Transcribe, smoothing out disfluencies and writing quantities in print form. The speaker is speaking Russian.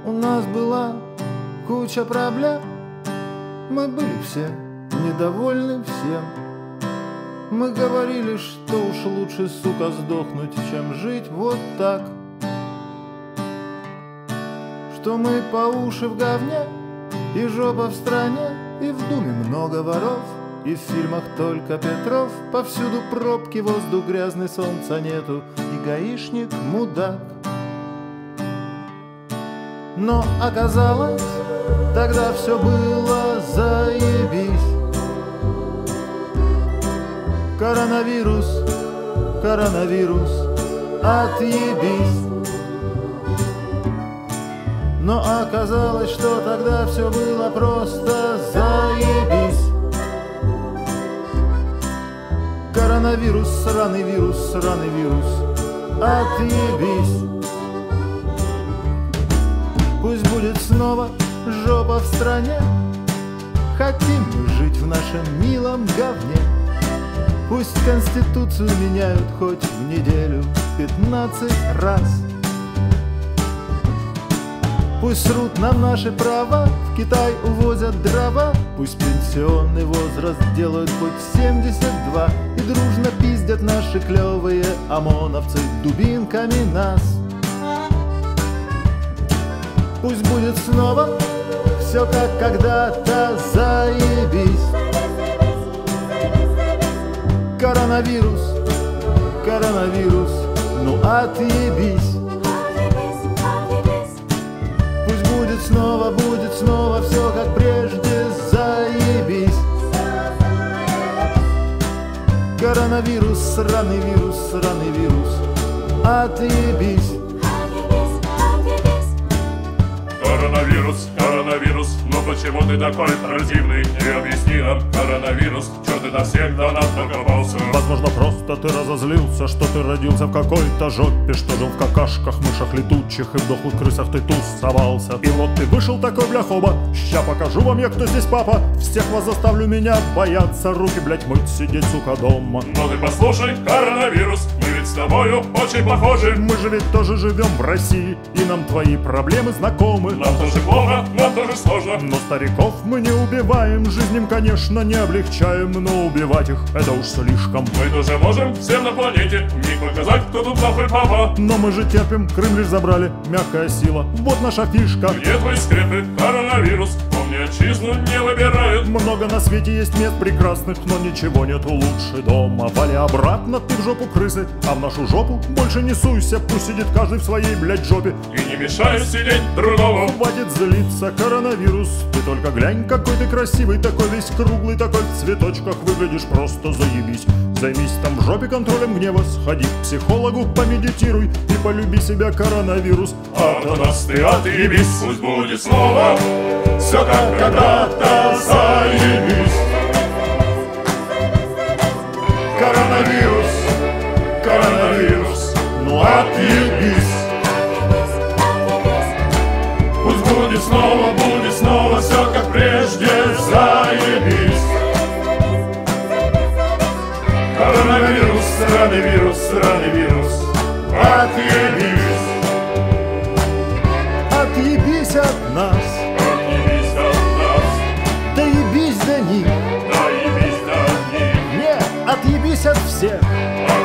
У нас была куча проблем, мы были все недовольны всем. Мы говорили, что уж лучше, сука, сдохнуть, чем жить вот так. Что мы по уши в говне, и жопа в стране, и в думе много воров, и в фильмах только Петров. Повсюду пробки, воздух грязный, солнца нету, и гаишник мудак. Но оказалось, тогда все было заебись. Коронавирус, коронавирус, отъебись. Но оказалось, что тогда все было просто заебись. Коронавирус, сраный вирус, отъебись. Пусть будет снова жопа в стране, хотим мы жить в нашем милом говне. Пусть Конституцию меняют хоть в неделю 15 раз. Пусть срут нам наши права, в Китай увозят дрова. Пусть пенсионный возраст делают хоть 72, и дружно пиздят наши клевые ОМОНовцы дубинками нас. Пусть будет снова все как когда-то, заебись. Коронавирус, коронавирус, ну отъебись. Пусть будет снова все как прежде, заебись. Коронавирус, сраный вирус, отъебись. Коронавирус, коронавирус, ну почему ты такой противный? Не объясни нам, коронавирус, чё ты навсегда нам докопался? Возможно, просто ты разозлился, что ты родился в какой-то жопе, что жил в какашках, мышах летучих и в дохлых крысах ты тусовался. И вот ты вышел такой, бляхоба, ща покажу вам я, кто здесь папа. Всех вас заставлю меня бояться, руки, блять, мыть, сидеть, сука, дома. Ну ты послушай, коронавирус, мы ведь с тобою очень похожи. Мы же ведь тоже живем в России, и нам твои проблемы знакомы. Нам тоже плохо, нам тоже сложно. Но стариков мы не убиваем, жизнь им, конечно, не облегчаем, но убивать их — это уж слишком. Мы тоже можем всем на планете миг показать, кто тут плохой папа. Но мы же терпим, Крым лишь забрали, мягкая сила, вот наша фишка. Где твои скрепы, коронавирус? Помни, отчизну не выбирают. Много на свете есть мест прекрасных, но ничего нету лучше дома. Вали обратно ты в жопу крысы, а в нашу жопу больше не суйся. Пусть сидит каждый в своей, блядь, жопе, и не мешай сидеть другому. Хватит злиться, коронавирус, ты только глянь, какой ты красивый, такой весь круглый, такой в цветочках, выглядишь просто заебись. Займись там в жопе контролем гнева, сходи к психологу, помедитируй и полюби себя, коронавирус. А от нас ты отъебись, пусть будет снова все как когда-то, заебись. Коронавирус, коронавирус, ну отъебись. Пусть будет снова все как прежде, заебись. Коронавирус, сраный вирус, отъебись. Отъебись от нас, Отъебись от нас, доебись до них. доебись до них. Не, отъебись от всех.